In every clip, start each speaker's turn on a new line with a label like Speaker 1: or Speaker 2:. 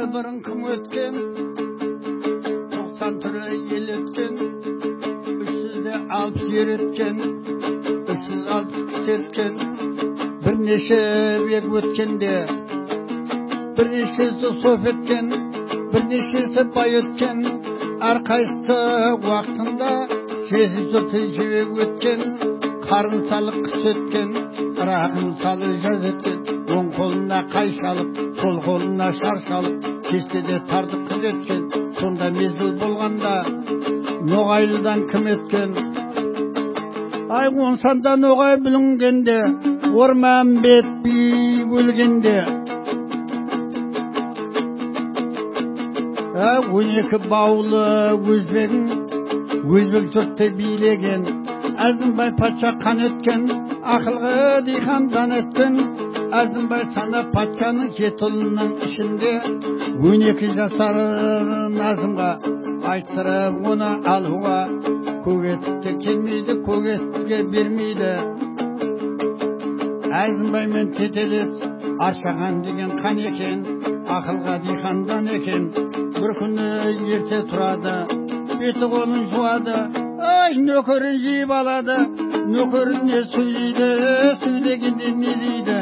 Speaker 1: бірін кім өткен 90 түрі ел өткен 360 ер өткен 360 кісі өткен бірнеше век өткенде бірнешесі соф еткен бірнешесі бай өткен әрқайсысы уақытында 730 век өткен қарын салық қыс өткен рахым салы жаз өткен оң қолына қайшы алып сол қолына шарш алып кестеде тарды қыз өткен сонда мезгіл болғанда ноғайлыдан кім өткен ай онсанда ноғай бүлінгенде Орманбет би өлгенде 12 баулы өзбек жұртты билеген Әзімбай патша қан өткен ақылға дихандан өткен Әзімбай сана патшаның 7 ұлының ішінде 12 жасар Назымға айттырып оны алуға көгетікке келмейді көгетікке бермейді Әзімбаймен тетелес Аршаған деген қан екен ақылға дихандан екен бір күні ерте тұрады беті қолын жуады ай нөкерін жиып алады нөкеріне сөйлейді сөйлегенде не дейді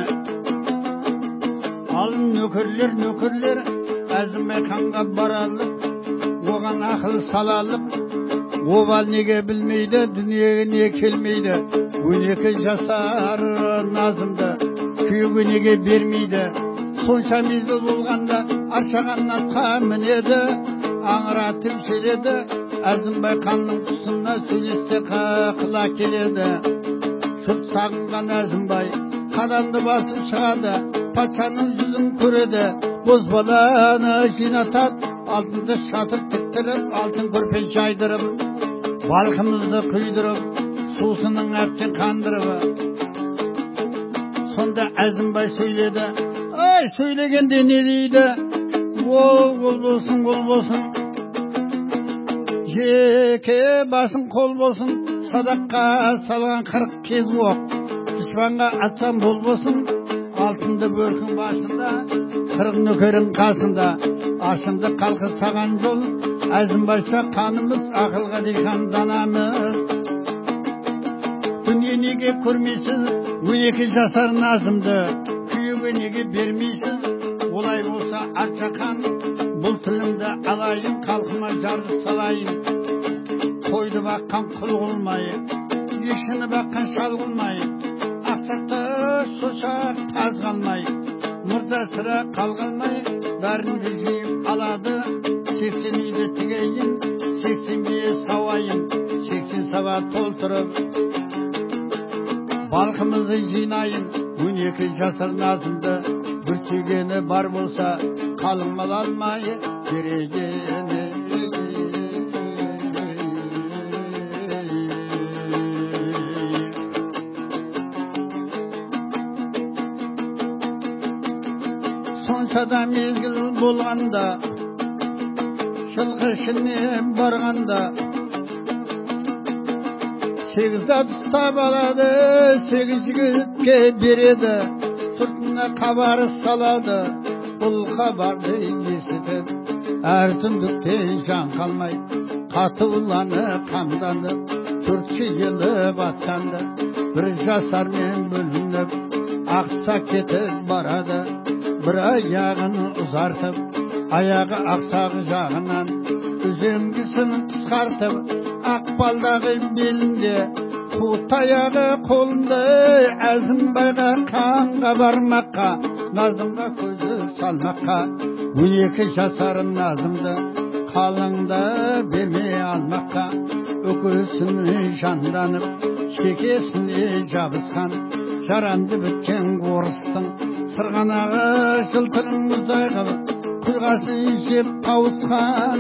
Speaker 1: ал нөкерлер Әзімбай ханға баралық оған ақыл салалық обал неге білмейді дүниеге не келмейді 12 жасар Назымды күйеуге неге бермейді сонша мезгіл болғанда Аршағаннан атқа мінеді аңыратып желеді Әзімбай ханның тұсына сөйлессе қақыла келеді жұрт сағынған Әзімбай қадамды басып шығады патшаның жүзін көреді бозбаланы жинатады алтынды шатыр тіктіріп алтын көрпе жайдырып балқымызды құйдырып сусының әбден қандырып сонда Әзімбай сөйледі ай сөйлегенде не дейді ол болсын жеке басың қол болсын садаққа салған 40 кез оқ дұшпанға атсам бол болсын алтынды бөркің басында 40 нөкерің қасында ашынды қалқы саған жол Әзімбайша қанымыз ақылға дихан данамыз дүние неге көрмейсіз 12 жасар Назымды күйеуге неге бермейсіз олай болса Аршақан бұл тілімді алайын халқыма жарды салайын қойды баққан құл қылмай ешкіні баққан шал қылмай ақсақты шошақ таз қалмай мырза сірә қалғалмай бәрінде жиып алады 80 үйді тігейін 80 бие сауайын 80 саба толтырып балқымызды жинайын 12 жасар Назымды бір сүйгені бар болса қалың мал алмай берегені соншада мезгіл болғанда жылқы ішіне барғанда 8 ұстап алады 8 жігітке береді сыртына хабары салады бұл хабарды естітіп әр түндікте жан қалмай қатуланып қамданып 4 жиылып аттанды бір жасармен бөлініп ақса кетіп барады бір аяғын ұзартып аяғы ақсақ жағынан үзеңгісін қысқартып ақбалдағы белінде қу таяғы қолында Әзімбайға қанға бармаққа Назымға көзі салмаққа 12 жасар Назымды қалыңда берме алмаққа өкесіне жанданып шекесіне жабысқан жаранды біткен орыстың сырғанағы жылтырын мұздай қылып құйғасын жеп қауысқан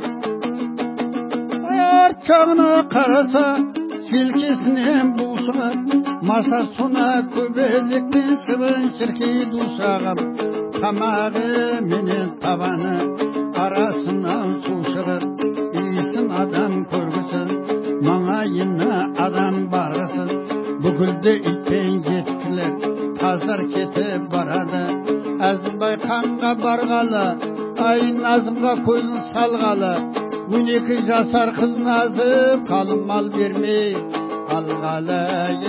Speaker 1: арт жағына қараса желкесінен бу шығып масасына көбелектен шыбын шіркей ду шағып тамағы менен табаны арасынан су шығып иісін адам көргісін маңайына адам барғысыз бүкілді итпен жеткілер тазар кетіп барады Әзімбай ханға барғалы ай назымға көзін салғалы 12 жасар қыз назым қалың мал бермей алғалы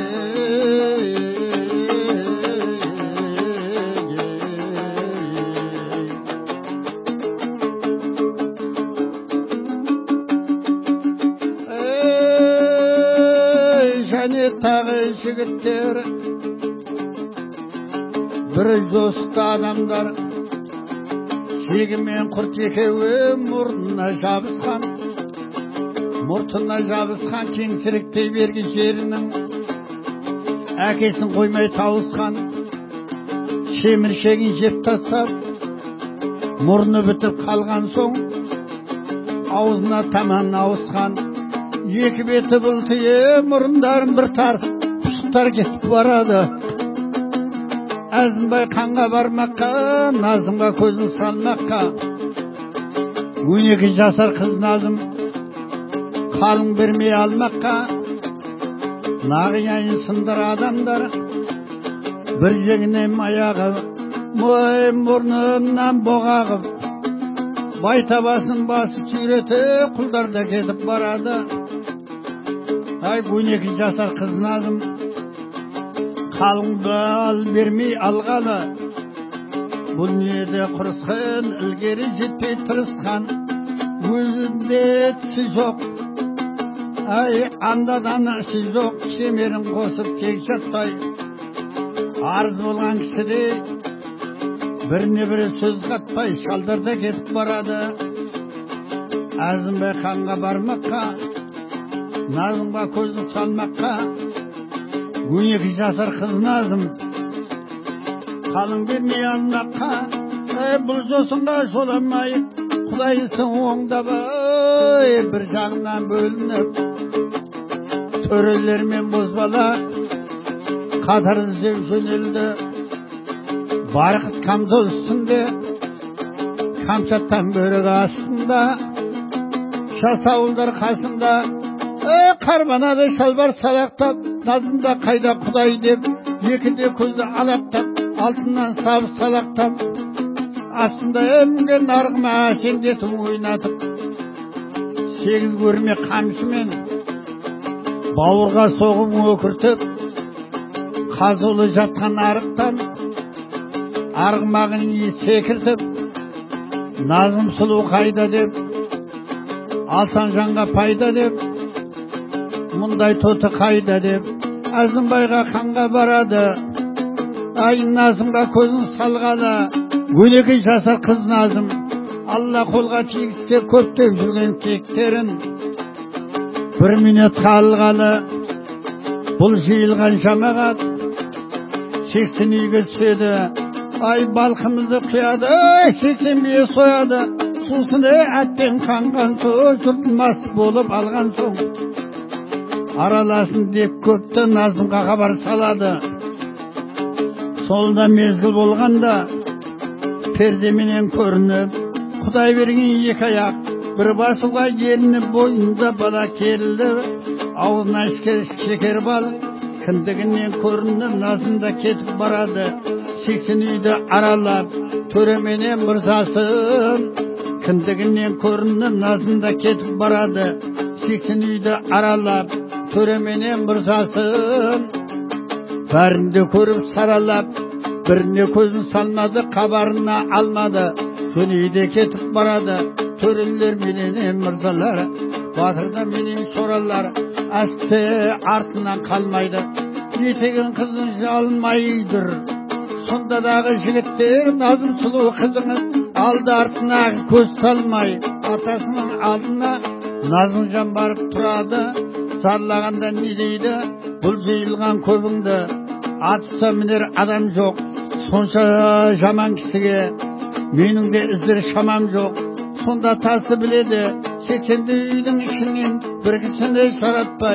Speaker 1: және тағы жігіттер бір жосты адамдар шегі мен құрт екеуі мұртына жабысқан кеңсіріктей берген жерінің әкесін қоймай тауысқан шеміршегін жеп тастап мұрны бітіп қалған соң аузына таман ауысқан екі беті бұлтиып мұрындарын бір тартып пұшықтар кетіп барады. Әзімбай қанға бармаққа, Назымға көзін салмаққа. 12 жасар қыз Назым қалың бермей алмаққа. Нағияйын сындыр адамдар бір жеңінен аяғы мұрнынан боғағып байтабасын басы сүйретіп құлдарда кетіп барады. Ай 12 жасар қыз Назым қалың бал бермей алғалы. Бұл неде құрысқан, ілгері жетпей тырысқан, өзінде тісі жоқ. Ай андадан іші жоқ, шемерін қосып тек жатпай. Арыз болған кісідей біріне бірі сөз қатпай шалдарда кетіп барады. Әзімбай қанға бармаққа, Назымға көзін салмаққа. 12 жасар қыз Назым қалың бермей алмаққа. Бұл жосынға жоламай құдайсың оңдап, бір жағынан бөлініп төрелер мен бозбала қатар іздеп жөнелді. Барқыт камзол үстінде, камшаттан бөрік астында, жасауылдар қасында, қарбанады шалбар салақтап, Назымда қайда құдай деп, екіде көзді алақтап, алтыннан сабы салақтап, астында емген нарғыма әсендетіп ойнатып, 8 көрме қамшымен бауырға соғып өкіртіп, қазулы жатқан арықтан арғымағын секіртіп, Назым сұлу қайда деп, алсан жанға пайда деп, мұндай тоты қайда деп, Әзімбайға қанға барады. Ай Назымға көзін салғалы. 12 жасар қыз Назым Алла қолға тигізсе көптеп жүрген кектерін 1 минут қалғалы. Бұл жиылған жамағат 80 үйге түседі. Ай балқымызды құяды, 80 бие сояды. Сусыны әттен қанған соң жұрт мас болып алған соң араласын деп көпті Назымға хабар салады. Солда мезгіл болғанда пердеменен көрініп, Құдай берген 2 аяқ бір басуға ерініп, бойында бала керілді. Аузына шекер бал кіндігінен көрініп, Назымда кетіп барады. 80 үйді аралап төременен мырзасын кіндігінен көрініп, Назымда кетіп барады. 80 үйді аралап төременен мырзасын бәрінде көріп саралап, біріне көзін салмады, қабарына алмады. Жөнейде кетіп барады. Төрелер менен мырзалар, батырда менен соралар, әсте артынан қалмайды. Етеген қызын жалмайдыр. Сонда дағы жігіттер Назым сұлу қызыңыз алды артына көз салмай, атасының алдына Назымжан барып тұрады. Сарлағанда не дейді? Бұл жиылған көбіңді атса мінер адам жоқ. Сонша жаман кісіге менің де іздер шамам жоқ. Сонда тасы біледі 80 үйдің ішінен бір кісіні жаратпай.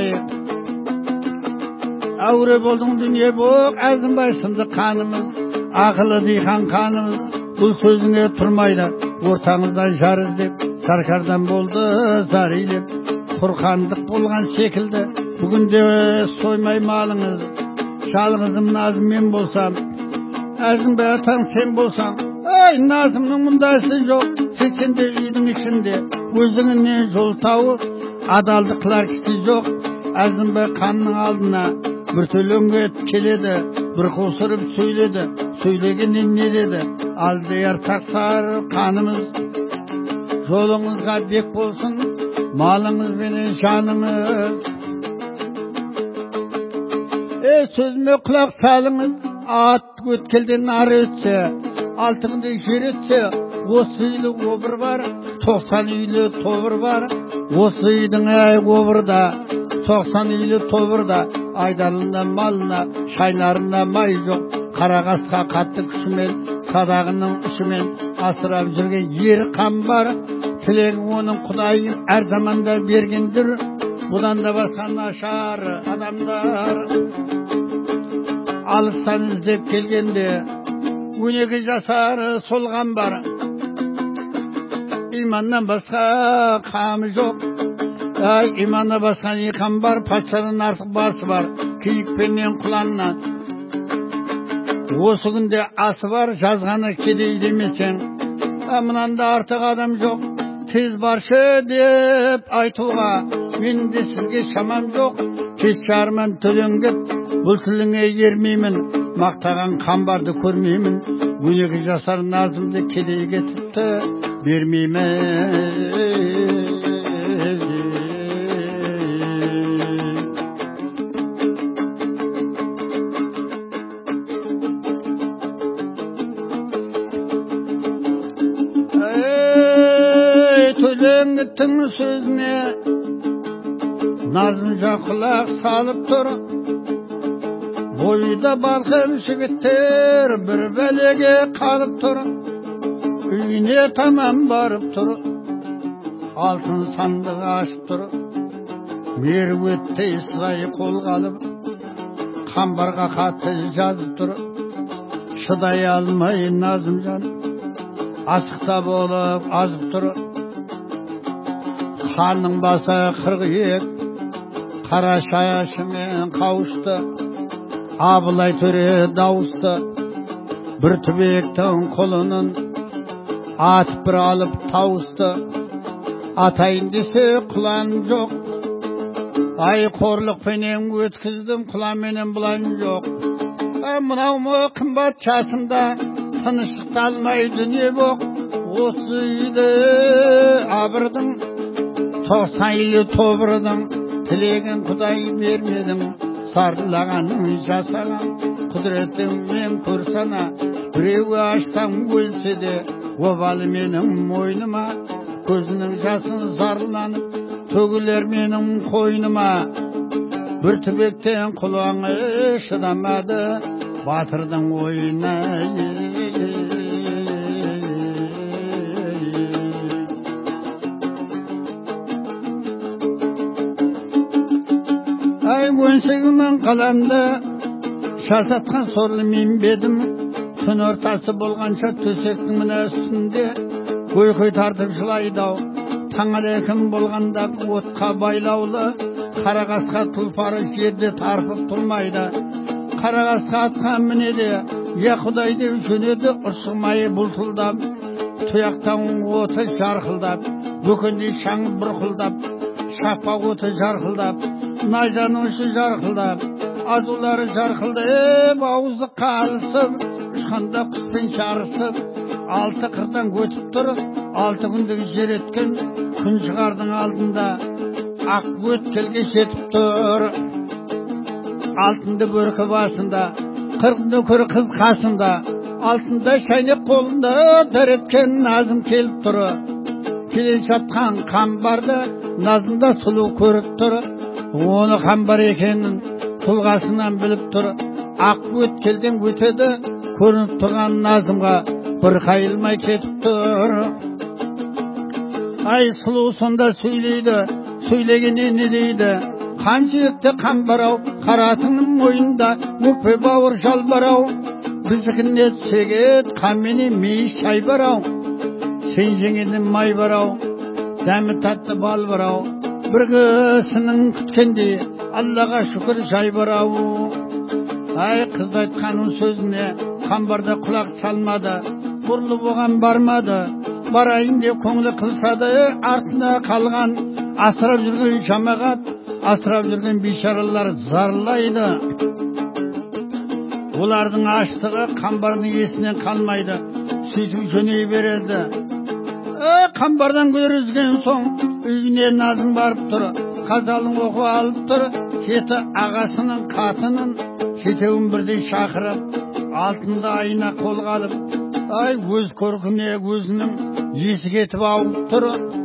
Speaker 1: Әуре болдың дүние боқ, Әзімбай сынды қанымыз, ақылы дихан қанымыз. Бұл сөзіңе тұрмайды, ортаңызда жар іздеп, саркардан болды зар илеп. Құрқандық болған секілді, бүгінде соймай малыңыз. Жалғызым Назым мен болсам, Әзімбай атаң сен болсаң, Ай, Назымның мұндасы жоқ, сексенде үйдің ішінде, өзіңінен жол тауып, адалдық қылар кісі жоқ. Әзімбай ханның алдына бір төлеңге келеді, бір қосырып сөйледі, сөйлегеннен не деді? Алдияр тақсар қанымыз, жолыңызға бек болсын, малыңыз бенен жаныңыз. Сөзіме құлақ салыңыз, ат өткелден ары өтсе, алтынды жер өтсе, осы үйлі обыр бар, 90 үйлі тобыр бар. Осы үйдің обырда 90 үйлі тобырда, айдарында малына, шайнарында май жоқ. Қарағасқа қатты күшімен, садағының ұшымен асырап жүрген ер қан бар. Тілегі оның Құдайым әр заманда бергендір. Бұдан да басқа нашар адамдар алыстан іздеп келгенде 12 жасар солған бар. Иманнан басқа қамы жоқ. Иманнан басқа не қам бар? Патшадан артық басы бар, киікпенен құланнан. Осы күнде асы бар, жазғаны кедей демесең, мұнанда артық адам жоқ. Тез баршы деп айтуға мен де сізге шамам жоқ. Кеш жарман төлеңгіп, бұл тіліңе ермеймін, мақтаған қамбарды көрмеймін. 12 жасар Назымды кедейге тіпті бермеймін. Төлеңгіттің сөзіне Назымжа құлақ салып тұр. Бойда балқын жігіттер бір бәлеге қалып тұр. Үйіне тамам барып тұр, алтын сандық ашып тұр. Меруеттей сылай қолға алып, қамбарға хаты жазып тұр. Шыдай алмай Назымжан асықта болып азып тұр. Ханның басы 40 қара шашымен қауышты. Абылай төре дауысты, бір түбектің құлынын атып бір алып тауысты. Атайын десе құлан жоқ, ай қорлықпенен өткіздім, құланменен бұлан жоқ. Мынау му қымбат жасында тыныштықты алмай дүние боқ. Осы үйді абырдың, 90 үйлі тобырдың, тілеген Құдай бермедің. Сарылағаның жасаған құдіретіңмен көрсана, біреуі аштан өлсе де обалы менің мойныма. Көзінің жасын зарланып төгілер менің қойныма. Бір түбектен құлаңы шыдамады батырдың ойына. Ай, 18 мың қаламды шарсатқан сорлы мен бедім. Түн ортасы болғанша төсектің мына үстінде көй тартып жылайдау. Таң алекім болғанда отқа байлаулы, қарағасқа тұлпары жерде тарпып тұрмайды. Қарағасқа атқан мінеді, я Құдай деп жөнеді, ұршымайы бұлтылдап. Тұяқтан оты жарқылдап, бөкендей шаңып бұрқылдап, шапақ оты жарқылдап, найзаның ұшы жарқылдап, азулары жарқылдап, ауызы қарысып, ұшқанда құспен шарысып, 6 қырдан өтіп тұр. 6 күндік жер еткен күн шығардың алдында ақ өткелге жетіп тұр. Алтынды бөркі басында, 40 нөкер қыз қасында, алтында шайнек қолында дәреткен Назым келіп тұр. Келе жатқан қамбарды Назымда сұлу көріп тұр. Оны қамбар екенін тұлғасынан біліп тұр. Ақ өткелден өтеді, көрініп тұрған Назымға бір қайылмай кетіп тұр. Ай, сұлу сонда сөйлейді, сөйлегенде не дейді? Қан жиекті қамбарау, қаратының мойында өкпе бауыр жалбарау. Біздікіне сегет қаммене мейіз шай барау. Сен жеңеден май барау, дәмі татты бал барау. Бір кісінің күткенде Аллаға шүкір жай барау. Ай, қыз айтқанын сөзіне қамбарда құлақ салмады. бұрылып оған бармады. Барайын деп көңілі қылсады, артында қалған асырап жүрген жамағат, асырап жүрген бейшаралар зарлайды. Олардың аштығы қамбардың есінен қалмайды, сөйтіп жөней береді. Қамбардан көрізген соң үйіне Назым барып тұр, қазалың оқу алып тұр, кеті ағасының қатынын кетеуін бірдей шақырып, алтында айна қолға алып, өз көркіне өзінің есі кетіп ауып тұр.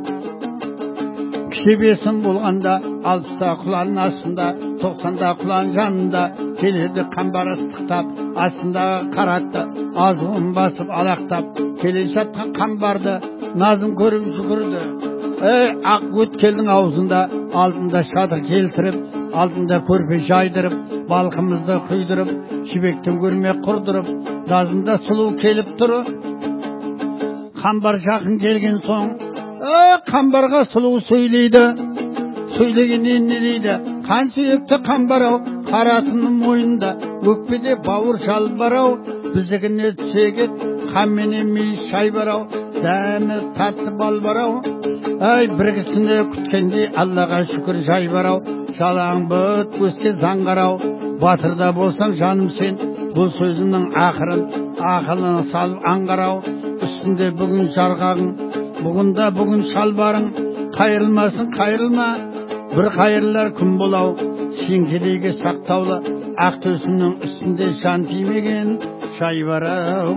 Speaker 1: Кішебесін болғанда 60-та құланның астында, 90-да құлан жанында, келеді қамбар ыстықтап, астындағы қаратты азуын басып алақтап, келе жатқан қамбарды Назым көріп жүгірді. Ақ өткелдің аузында, алдында шатыр келтіріп, алдында көрпе жайдырып, балқымызды құйдырып, жібектен көрме құрдырып, Назымда сұлу келіп тұр. Қамбар жақын келген соң, қамбарға сұлу сөйлейді. Сөйлегеннен не дейді? Қан сүйекті қамбар-ау, қаратының мойнында, өкпеде бауыр жалбар-ау, біздігіне түсегет, қамменен мейіз шай бар-ау, дәмі татты бал бар-ау. Біргісіне күткенде Аллаға шүкір жай бар-ау, жалаң бұт көзге заңғар-ау, батырда болсаң жаным сен, бұл сөзінің ақырын, ақылын салып аңғар-ау. Үстінде бүгін жарғағың, бүгінда бүгін шалбарың, қайырылмасын қайырылма, бір қайырлар күн болау, сен кедейге сақтаулы, ақ төсінің үстінде жан тимеген шай бар-ау.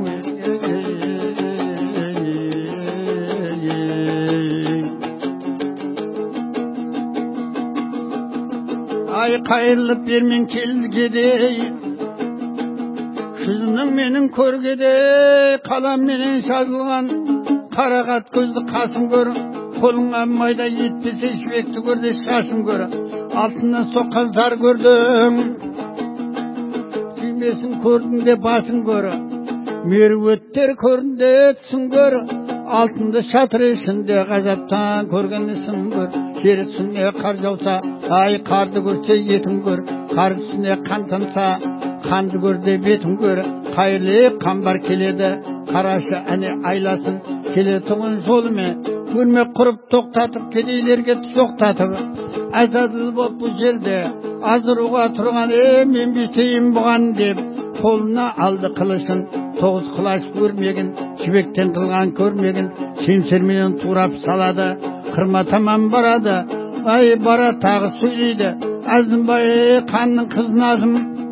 Speaker 1: Қайырылып бермен келгедей, жүзінің менің көргедей, қалам менен жазылған қарағат көзді қасым көр, қолыңа майда етпесе жібекті көрді шашым көр, алтыннан соққан зар көрдің, түймесін көрдің де басын көр, меруеттер көрдің де түсін көр, алтынды шатыр ішінде ғажаптан көргенісін көр. Жер үстіне қар жауса, қарды көрсе етін көр, қар үстіне қан тамса, қанды көрде бетін көр. Қайырлы қамбар келеді, қарашы әне айласын, келетұғын жолымен көрмек құрып тоқтатып, кедейлерге тоқтатып, әзәділ боп бұл жерде азыруға тұрған, мен бетейін бұған деп, қолына алды қылышын, 9 құлаш көрмегін, жібектен қылған көрмегін, семсерменен турап салады, қырма тамам барады, бара тағы сөйлейді, Әзімбай қанның қыз Назым,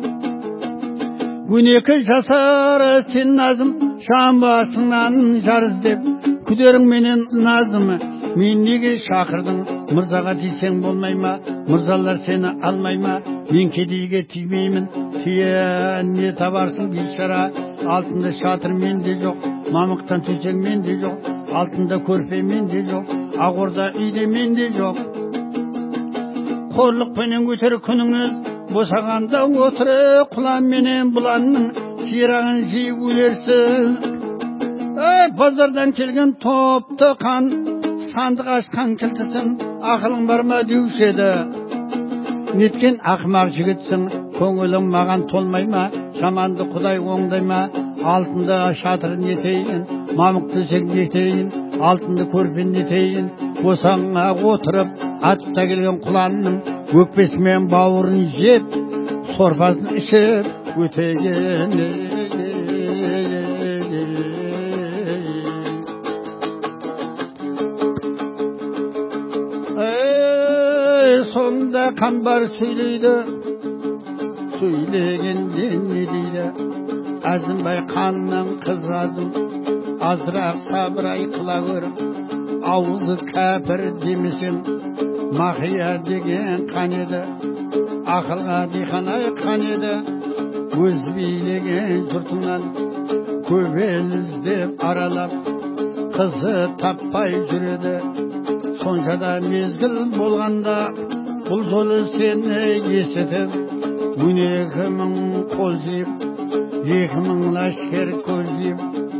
Speaker 1: 12 жасар сен Назым, шам басыңнан жар іздеп, күдерің менен Назымы, мен неге шақырдың, мырзаға тисең болмай ма, мырзалар сені алмай ма, мен кедейге тимеймін, сен не табарсың бейшара, алтында шатыр менде жоқ, мамықтан төсек менде жоқ, алтында көрпе менде жоқ, ағорда үйде менде жоқ. Қорлықпенен өтер күніңіз, босағанда отыры, құлан менен бұланның сирағын жиып өлерсіз. Базардан келген топты қан, сандық ашқан кілтісін, ақылың бар ма деуші еді. Неткен ақымақ жігітсің, көңілің маған толмай ма, жаманды Құдай оңдай ма, алтынды шатырын етейін, мамық төсек етейін, алтынды көрпен етейін, босаңа отырып, атып та келген құланның өкпесімен бауырын жеп, сорпасын ішіп өтеген. Сонда қамбар сөйлейді, сөйлегенде не дейді? Әзімбай қанның қыз Назым, азырақ сабырай қыла көр, ауылды кәпір демесем, мақия деген қан еді, ақылға диқанай қан еді, өз билеген жұртыңнан көп ел іздеп аралап, қызы таппай жүреді. Сонша да мезгіл болғанда, бұл жолы сені есетіп, 12.000 қол жиып, 2.000 лашкер көз жиып,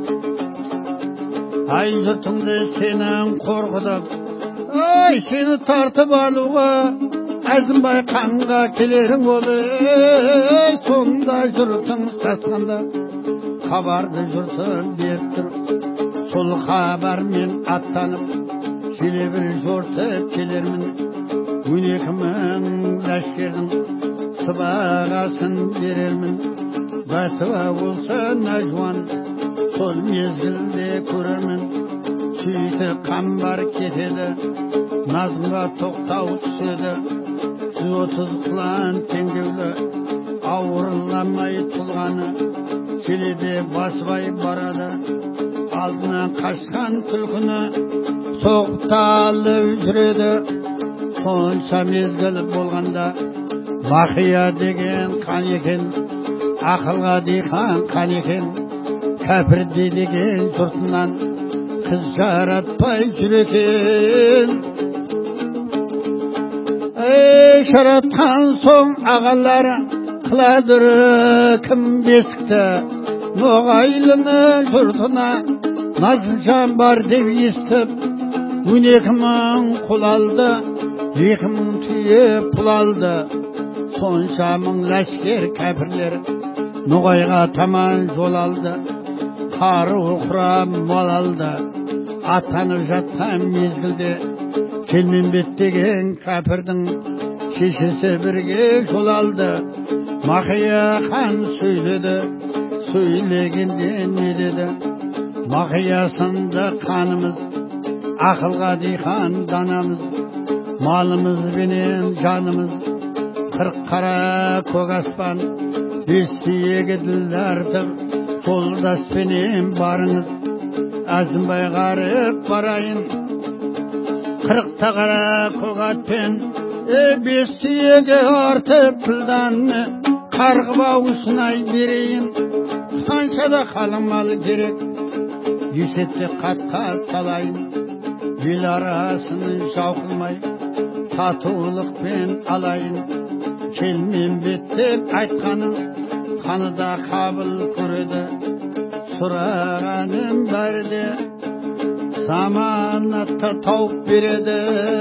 Speaker 1: ай жұртыңды сенің қорқытып, сені тартып алуға, Әзімбай қанға келерің болды. Сонда жұртың сасқанда, хабарды жұртым беріп тұр. Сол хабармен аттанып келе бір жортып келермін. 12 мың ләшкердің сыбағасын берермін. Басыба болса нәжуан сол мезгілде көрермін. Сөйтіп қамбар кетеді, назымға тоқтау түседі. 130 құлан теңдеулі ауырламай тұлғаны келеде басбай барады. Алдынан қашқан түлкіні соқталып жүреді. Сонша мезгіл болғанда Мақия деген қан екен, ақылға диқан қан екен. Кәпірде деген жұртынан қыз жаратпай жүр екен. Жаратқан соң ағалары қыладыр кім бесікті. Ноғайлыны жұртына назылжан бар деп естіп, 12 мың құл алды, 2 мың түйе пұл алды. Сонша мың ләшкер кәпірлер Ноғайға таман жол алды. Қару құрам мол алды. Аттанып жатқан мезгілде Келменбет деген кәпірдің шешесі бірге жол алды. Мақия хан сөйледі, сөйлегенде не деді? Мақия сынды қанымыз, ақылға диқан данамыз, малымыз бенен жанымыз. 40 қара көк аспан, 5 сүйегі ділдартып, жолдаспенен барыңыз. Әзімбай қарып барайын, 40 қара көк атпен, 5 сүйегі артып пілданны қарғып ауысынай берейін. Қаншада қалың мал керек, есепте қатқа салайын. Ел арасының жауқылмай татулықпен алайын. Келменбет деп айтқаның қаныда қабыл көреді. Сұрағаным бәрі де заманатта тауып береді.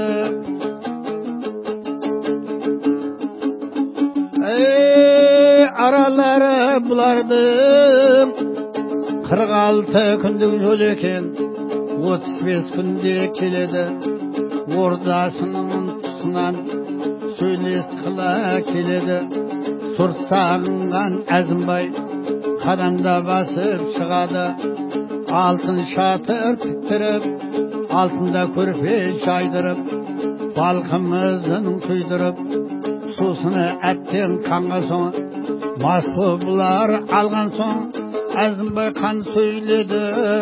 Speaker 1: Аралары бұлардың 46 күндік жол екен, 35 күнде келеді. Ордасының тұсынан сөйлес қыла келеді. Сұрт сағынған Әзімбай қадамда басып шығады. Алтын шатыр тіктіріп, алтында көрпе жайдырып, балқымызын құйдырып, сусыны әттен қанға соң, мас бұлар алған соң, Әзімбай қан сөйледі.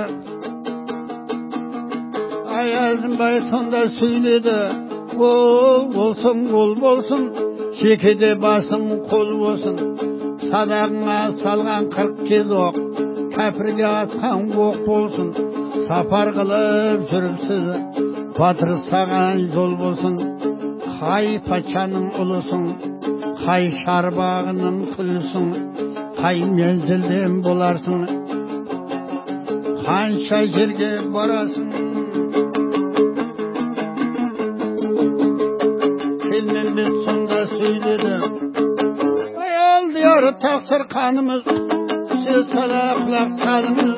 Speaker 1: Ай, Әзімбай сонда сөйледі. Ол болсын, ол болсын, шекеде басым қол болсын. Садағыңа салған 40 кез оқ, кәпірге атқан оқ болсын. Сапар қылып жүріпсіз, батыр саған жол болсын. Қай патшаның ұлысың, қай шарбағының күлісің, қай мензілден боларсың, қанша жерге барасың. Келменбет сонда сөйледі. Алдияр тақсыр қанымыз, сіз сала құлақ салыңыз.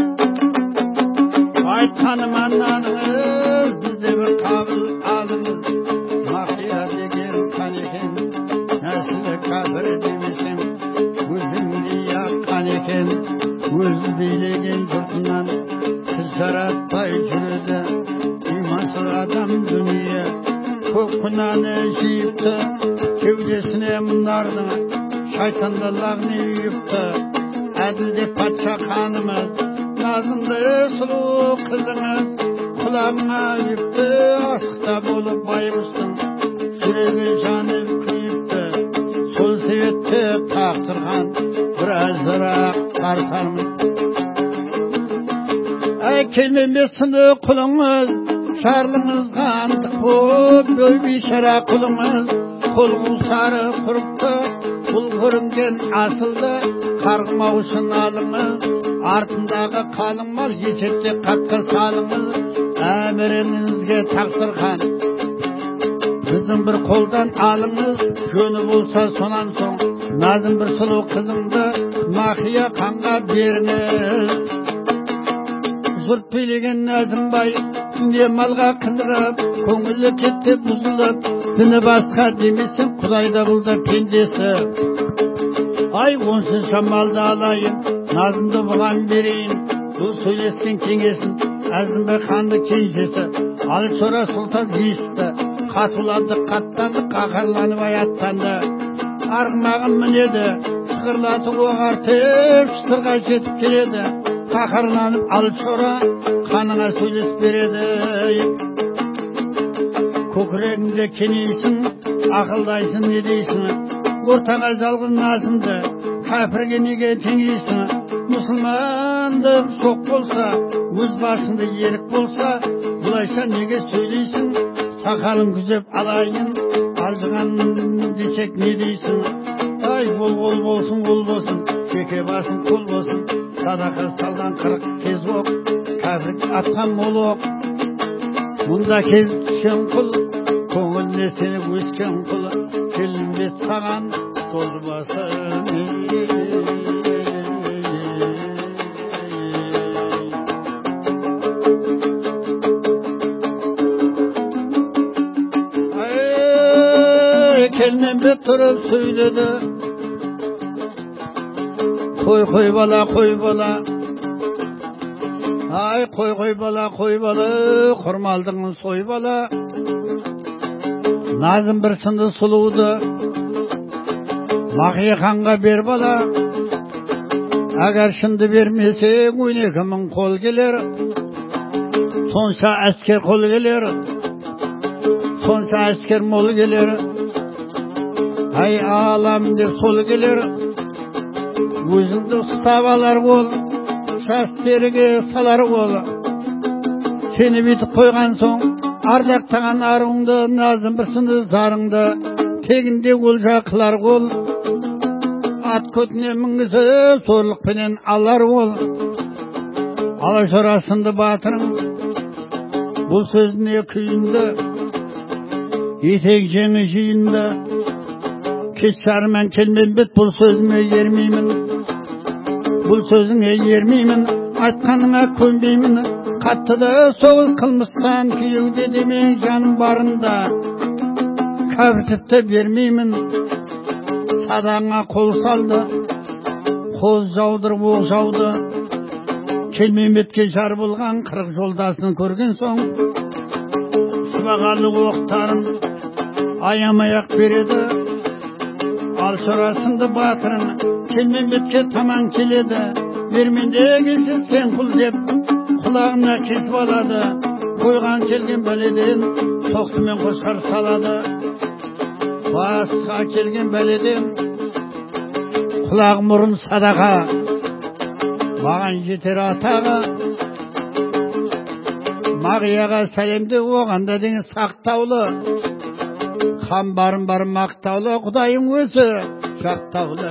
Speaker 1: Айтқаным аннаныңыз, бізде бір қабыл алыңыз. Мақия деген қан екен, нәсілі кәпір демесем, өзіңдей ақ қан екен. Өзі билеген жұртынан қыз жаратпай жүреді. Имансыз адам дүние көк күнәні жиыпты, кеудесіне мұнардың шайтанды лағни үйіпті. Әділде патша қанымыз, назымды сұлу қызыңыз, құлағыңа үйіпті. Асықта болып байғұстың жүрегі жанып күйіпті. Сол себепте тақсырған біразырақ тартармыз. Келменбет сынды құлыңыз, шарлыңыз қандық боп, бөй бейшара құлыңыз, қолғын сары құрыпты, бұл көрінген асылды қарғымау үшін алыңыз. Артындағы қалың мал есепте қатқа салыңыз. Әміріңізге тақсырған біздің бір қолдан алыңыз. Жөні болса сонан соң назым бір сұлу қызымды мақия қанға беріңіз. Жұрт билеген Әзімбай не малға қындырып, көңілі кетті бұзылып, діні басқа демесең Құдайда қылды пендесі. Ай, онсынша малды алайын, назымды бұған берейін. Бұл сөйлескен кеңесін Әзімбай ханды кенжесі. Алшора сұлтан естті, қатуланды, қаттанды, қаһарланып аяттанды. Арғымағын мінеді, сықырлатып оғартып, шытырға жетіп келеді. Қаһарланып Алшора ханыңа сөйлес береді. Көкірегіңде кенейсің, ақылдайсың, не дейсің? Ортаңа жалғыз назымды, кәпірге неге теңейсің? Мұсылмандық жоқ болса, өз басыңды ерік болса, бұлайша неге сөйлейсің? Сақалын күзеп алайын, алжыған десек не дейсің? Ай, бол болсын, ол болсын, шеке басын қол болсын. Садақа салған 40 кез оқ, кәпір атқан мол оқ. Мұнда кез түскен құл, көңіліне сеніп өскен құл, келінбес саған толбасын. Келінбет тұрып сөйледі, қой бала, қой бала. Ай, қой бала, құрмалдың сой бала. Назым бір сынды сұлуды, мақия ханға бер бала. Әгер шынды бермесе, 12 мың қол келер. Сонша әскер қол келер, сонша әскер мол келер. Ай, алам деп сол келер. Өзіңді ұстап алар ол, шастеріге салар ол. Сені бітіп қойған соң, ардақтаған арыңды, назым бір сынды зарыңды, тегінде олжа қылар ол. Ат көтіне мінгізі, сорлықпенен алар ол. Алашора сынды батырың, бұл сөзіне күйінді, етек жеңі жиынды. Кеш жарымен Келменбет, бұл сөзіме ермеймін. Бұл сөзіңе ермеймін, айтқаныңа көнбеймін. Қаттыда соғыс қылмыстан күйеуде демей жаным барында. Кәбіртіпті бермеймін. Садаңа қол салды, қоз жаудырып оқ жауды. Келменбетке жар болған 40 жолдасын көрген соң, сыбағалы оқтарын аямай-ақ береді. Алшорасынды батырын Келменбетке таман келеді. Берменде келсе сен құл деп құлағына кесіп алады. Қойған келген бәледен соқтымен қошқар салады. Басқа келген бәледен құлақ мұрын садаға, маған жетер атаға. Мағияға сәлемді, оғанда деген сақтаулы. Хан барым мақтаулы, Құдайым өзі жақтаулы.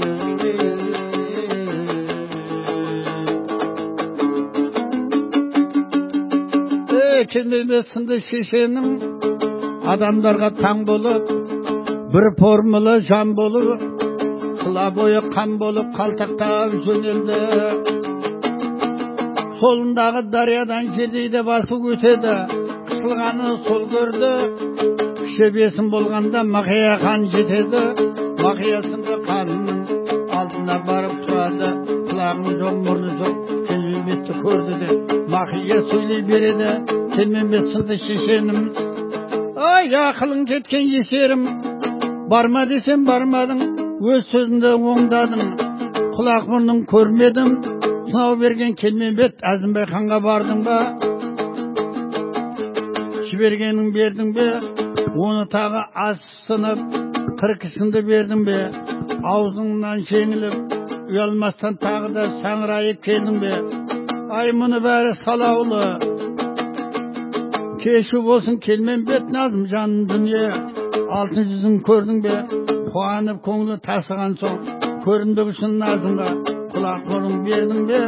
Speaker 1: Келменбет сынды шешенің адамдарға таң болып, бір формулы жан болып, қыла бойы қан болып қалтақтап жөнелді. Солындағы дариядан жердейді басып өтеді. Қысылғаны сол көрді. Шебесін болғанда Мақия хан жетеді. Мақия сынды ханның алдына барып тұрады. Құлағың жоқ, мұрны жоқ, Келменбетті көрді де. Мақия сөйлей береді. Келменбет сынды шешенім, ай, ақылың кеткен есерім. Барма десем бармадың, өз сөзіңді оңдадың. Құлақ мұрның көрмедім. Сынау берген Келменбет, Әзімбай ханға бардың ба? Жібергенің бердің бе? Оны тағы асынып, 40-сынды бердің бе? Аузыңнан жеңіліп, ұялмастан тағы да саңырайып келдің бе? Ай, мұны бәрі салаулы. Кешу болсын Келменбет, назым жанын дүние. Алтын жүзін көрдің бе? Қуанып көңілі тасыған соң, көріндік үшін назымға құлақ мұрын бердің бе?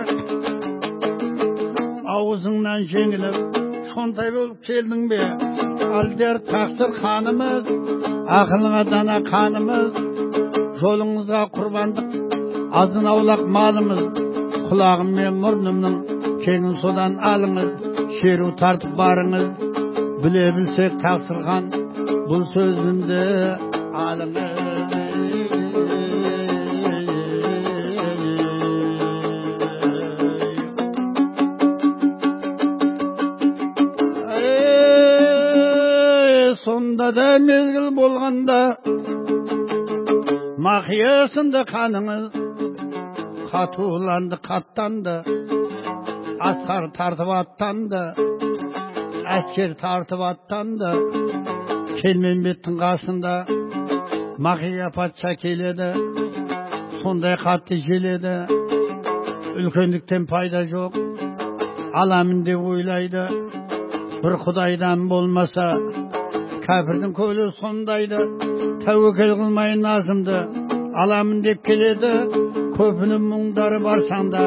Speaker 1: Аузыңнан жеңіліп, сондай болып келдің бе? Алдияр тақсыр ханымыз, ақылыңа дана қанымыз, жолыңызға құрбандық Azın avlak malımız, kulağım men murnumның kengin sodan alыңız, şeru tartıp barыңız, bile bilsek taqsırgan, bu sözümde alыңız. Sonda da mezgil bolganda, mahiyasında kanınız, katulandı kattandı, askar tartıp attandı, asker tartıp attandı, Kelmenbettin qasında mahiya patça keledi, sonday katты jeledi, ülkendikten payda жоқ, alamın деп ойлайды, bir Kudaydan bolmasa, kafirдің kölü sondaydı, tevekkel kılmay nazımdı, alamın деп keledi, köpünün muңдары барсаңда,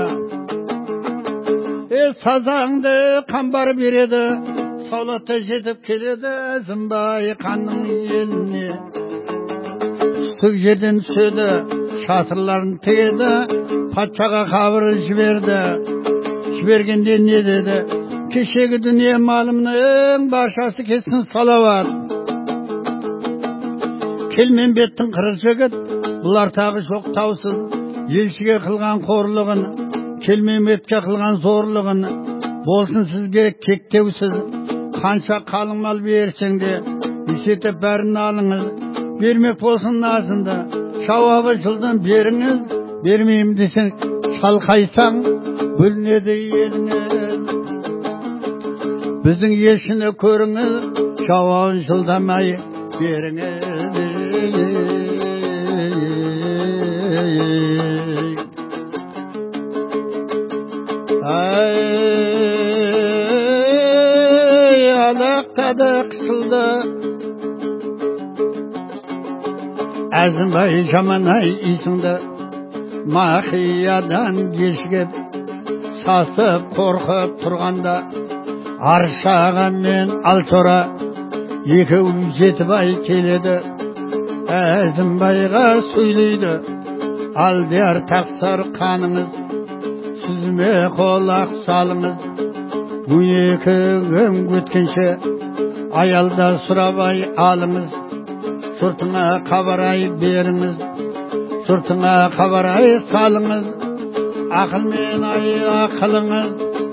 Speaker 1: sazаңды қамбар береді, Savlatda жетіп келеді, Zimbai қанның еліне. Түстік жерден түседі, шатырларын тегеді, патшаға хабар жіберді. Жібергенде не деді? Кешегі дүние малымның баршасы кесін салават. Келменбеттің қырық жігіт, бұлар тағы жоқ таусыз, елшіге қылған қорлығын, Келменбетке қылған зорлығын, болсын сізге кектеусіз, қанша қалың мал берсең де, есетіп бәрін алыңыз, бермек болсын назында, жауабы жылдан беріңіз, бермеймін десең, шалқайсаң, бөлінеді еліңіз. Біздің елшіні көріңіз, жауабын жылдамай беріңіз. Alaqtada qısıldı, Azimbai Jamanay isіңді, Mahiyadan кешігіп, сасып қорқып тұрғанда, Аршаға мен Алчора екеуі Жетібай келеді, Azimбайға сөйлейді, Алдияр тақсыр қаныңыз, Сүзме қолақ салыңыз, Bu екі gün өткенше, аялда сұрабай алыңыз, жұртыңа қабарай беріңіз, жұртыңа қабарай салыңыз, ақылмен ақылыңыз.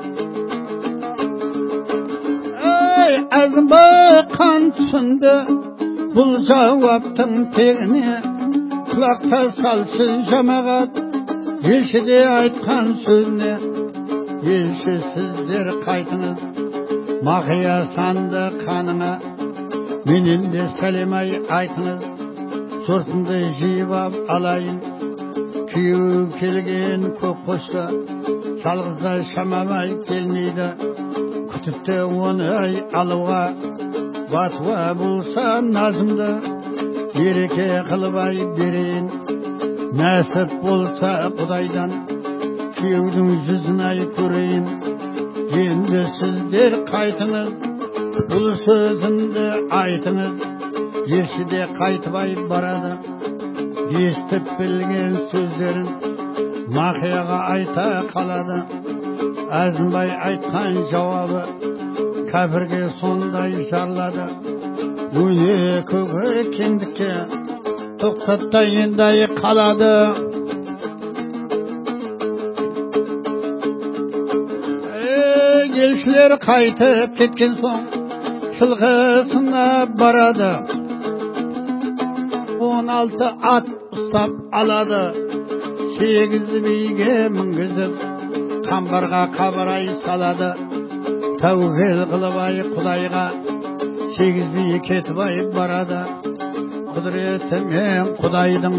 Speaker 1: Azimbai қан түсінді, бұл жауаптың тегіне, құлақта салсын жамағат, елшіде айтқан сөзіне. Елші сіздер қайтыңыз, мақия санды қаныңа, менен де сәлемай айтыңыз, жұртымды жиып алайын, күйеу келген көк қошты, жалғызда шамамай келмейді, күтіпті оны алуға, батуа болса назымды, ереке қылбай берейін, нәсіп болса Құдайдан, күйеудің жүзін көрейін, енді сіздер қайтыңыз, бұл сөзімді айтыңыз, елші де қайтыбай барады, естіп білген сөздерін Мақияға айта қалады. Azimbai айтқан жауабы кәпірге сондай жарлады, екі кеңдікке тоқтатайындай қалады. Елшілер қайтып кеткен соң шылғысына барады, 16 ат ұстап алады, 8 биге мінгізіп қамбарға қабарай салады. Тәуекел қылыбай Құдайға 8 би кетібай барады. Құдіретімен Құдайдың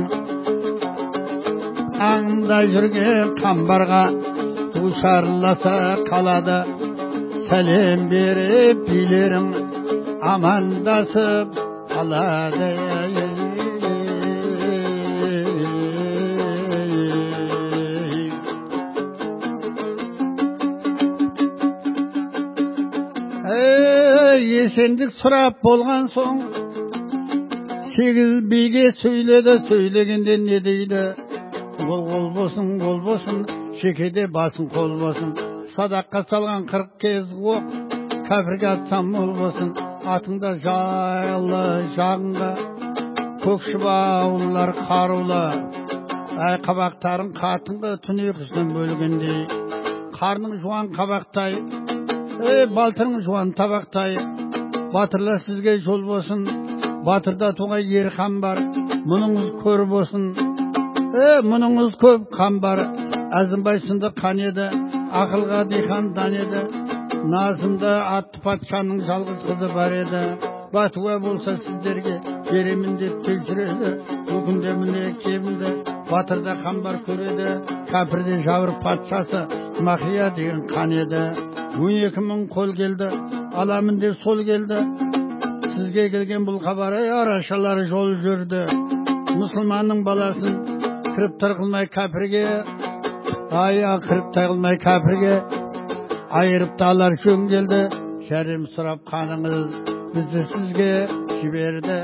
Speaker 1: аңында жүрген қамбарға душарласа қалады. Сәлем беріп билерің амандасып қалады. Есендік сұрап болған соң 8 биге сөйледі, сөйлегенде не дейді? Qol bolsun, şekede basın qol bolsun. Sadaqqa salgan 40 kez oq, kafirge atsam ol bolsun. Atında jaylı жағыңға, көк шыбаулар қарулы. Ай қабақтарың қатыңды түн ұйқысынан бөлгендей. Қарның жуан қабақтай, балтырың жуан табақтай. Батырлар сізге жол болсын, батырда туған ер қан бар, мұныңыз көр болсын. Мұныңыз көп қан бар, Әзімбай сынды қан еді, ақылға дихан дан еді. Назымда атты патшаның жалғыз қызы бар еді. Батуа болса сіздерге беремін деп келтіреді. Бүгінде міне кебінде батырда қан бар көреді. Кәпірде жабыр патшасы Махия деген қан еді. 12 мың қол келді, аламын деп сол келді. Сізге келген бұл хабар арашалары жол жүрді. Мұсылманның баласын кіріп тырқылмай кәпірге, кіріп тағылмай кәпірге айырып талар шөң келді. Шәрім сұрап қаныңыз бізді сізге жіберді.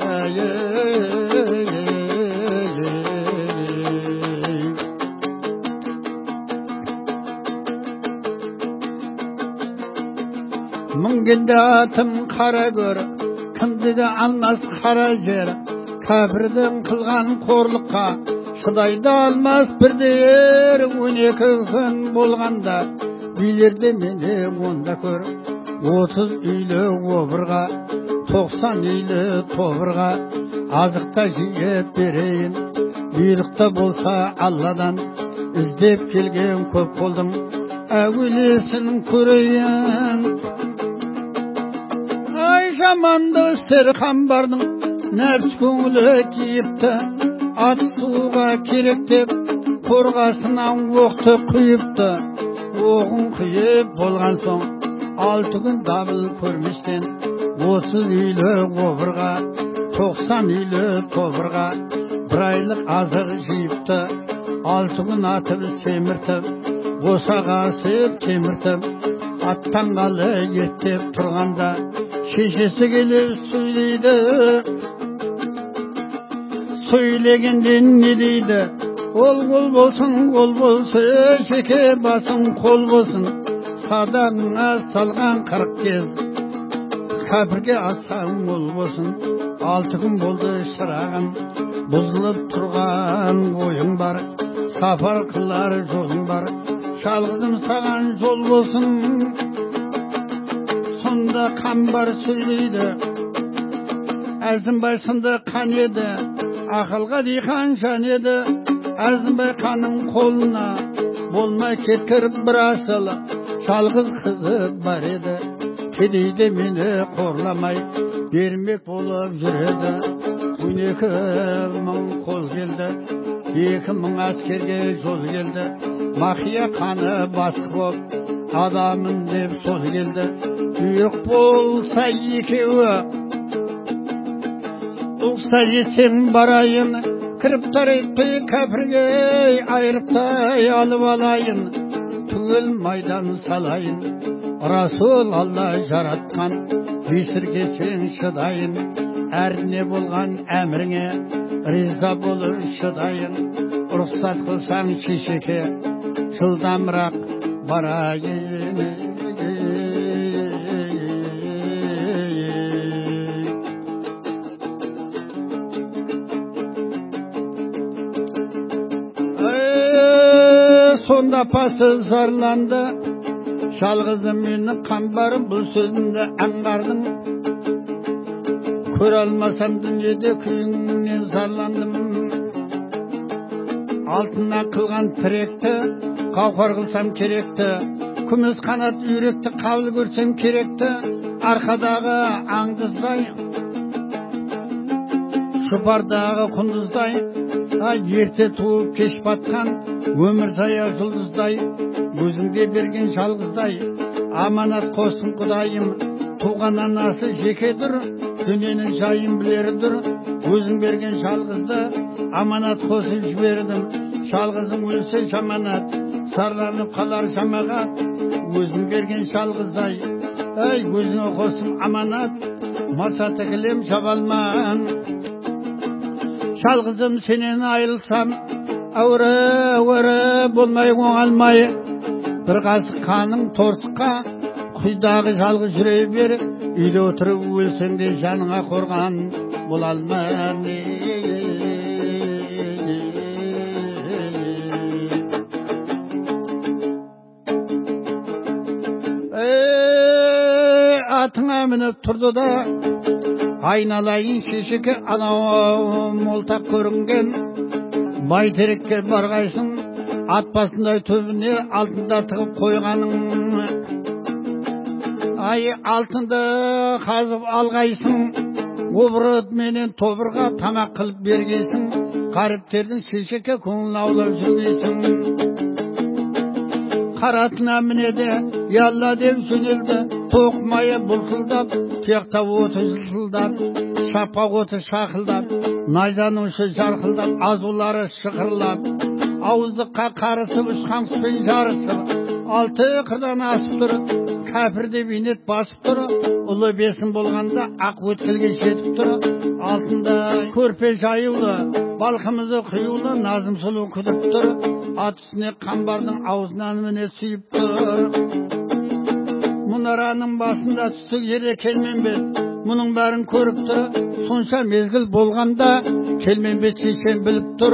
Speaker 1: Мүнгенде атым қара гөр, кімді де алмас қара жер. Кәпірдің қылған қорлыққа шыдайды алмас бірдер. 12 күн болғанда билерде мені онда көр. 30 үйлі обырға, 90 үйлі тобырға азықта жиет берейін. Бұйрықта болса Алладан іздеп келген көп болдым, әуелесін көрейін. Ай жаманды істер қамбардың нәпс көңілі киіпті. Ат суға керек деп қорғасынан оқты құйыпты. Оғын құйып болған соң 6 күн дабыл көрместен 30 үйлі обырға, 90 үйлі тобырға бір айлық азық жиыпты. 6 күн атып семіртіп, босаға сеп теміртіп, аттанғалы еттеп тұрғанда шешесі келіп сөйлейді. Сөйлегенде не дейді? Ол болсын, шеке басың қол болсын. Садағыңа салған 40 кез, кәпірге атсаң ол болсын. 6 күн болды шырағым, бұзылып тұрған ойың бар. Сапар қылар жолың бар, шалғызым саған жол болсын. Сонда қан бар сөйлейді, Әзімбай сынды қан еді, ақылға дихан жан еді. Әзімбай қаның қолына болмай кеткіріп бір асылы жалғыз қызы бар еді. Кедейде мені қорламай бермек болып жүреді. 12 мың қол келді, 2 мың әскерге жол келді. Махия қаны басқы боп адамын деп сол келді. Үйек болса екеуі ұлса етсем барайын. Кіріп тарихпы кәпірге айырыптай алып алайын. Түгел майдан салайын. Расул Алла жаратқан кешірге сен шыдайын. Әріне болған әміріңе риза болып шыдайын. Рұқсат қылсаң шешеке жылдамырақ барайын. Сонда апасы зарланды, жалғызым мені қамбарым, бұл сөзімді аңғардым. Көре алмасам дүниеде күйіңнен зарландым. Алтыннан қылған тіректі қауқар қылсам керекті. Күміс қанат үйректі қабыл көрсем керекті. Арқадағы аңдыздай, шұбардағы құндыздай, ерте туып кеш батқан өмір зая жұлдыздай, өзіңде берген жалғыздай аманат қосын құдайым. Туған анасы жеке дүр, дүниенің жайын білері дүр. Өзің берген жалғызды аманат қосып жібердім. Жалғызың өлсе жаманат, сарланып қалар жамаға. Өзің берген жалғыздай, өзіңе қосым аманат, масаты кілем жабалман. Жалғызым сенен айырылсам, Әуірі болмай оңалмай, бір қасық қаның торсыққа, құйдағы жалғыз жүре бер, үйде отырып өлсең де жаныңа қорған бола алман. Атыңа мініп тұрды да, айналайын шешеке, анау молтақ көрінген байтерекке барғайсың, ат басындай төбіне алтында тығып қойғаның. Ай, алтынды қазып алғайсың, обырыт менен тобырға тамақ қылып бергейсің, қаріптердің шешеке көңілін аулап жүргейсің. Қаратына мінеді, ялла деп жөнелді, тоқмайы бұлқылдап, тұяқта оты жылдап, шапақ оты шақылдап, найзаның ұшы жарқылдап, азулары шықырлап, ауыздыққа қарысып, ұшқан құспен жарысып, алты қырдан асып тұр, кәпірде бейнет басып тұр, ұлы бесін болғанда ақ өткелге жетіп тұр, алтында көрпе жаюлы, балқымызы құюлы, назым сұлу күдіп тұр, ат үстіне қамбардың аузынан міне сүйіп тұр. Мұнараның басында түсі ере келменбет, мұның бәрін көріп тұр, сонша мезгіл болғанда келменбет шешен біліп тұр.